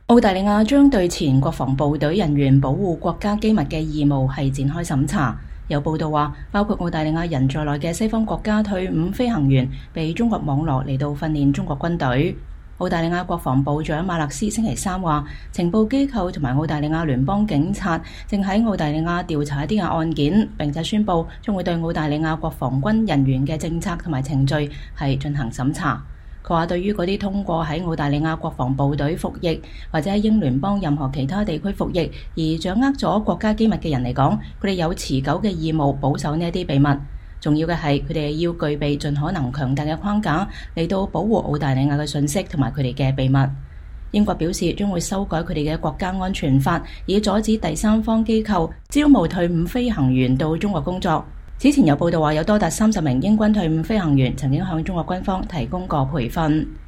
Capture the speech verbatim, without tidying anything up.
澳大利亞將對前國防部隊人員保護國家機密嘅義務係展開審查。有報道話，包括澳大利亞人在內嘅西方國家退伍飛行員被中國網羅嚟到訓練中國軍隊。澳大利亞國防部長馬勒斯星期三話，情報機構同埋澳大利亞聯邦警察正喺澳大利亞調查一啲嘅案件，並且宣布將會對澳大利亞國防軍人員嘅政策同埋程序係進行審查。佢話，對於嗰啲通過喺澳大利亞國防部隊服役或者喺英聯邦任何其他地區服役而掌握咗國家機密嘅人嚟講，佢哋有持久嘅義務保守呢一啲秘密。重要嘅係佢哋要具備盡可能強大嘅框架嚟到保護澳大利亞嘅信息同埋佢哋嘅秘密。英國表示將會修改佢哋嘅國家安全法，以阻止第三方機構招募退伍飛行員到中國工作。此前有報道話，有多達三十名英軍退伍飛行員曾經向中國軍方提供過培訓。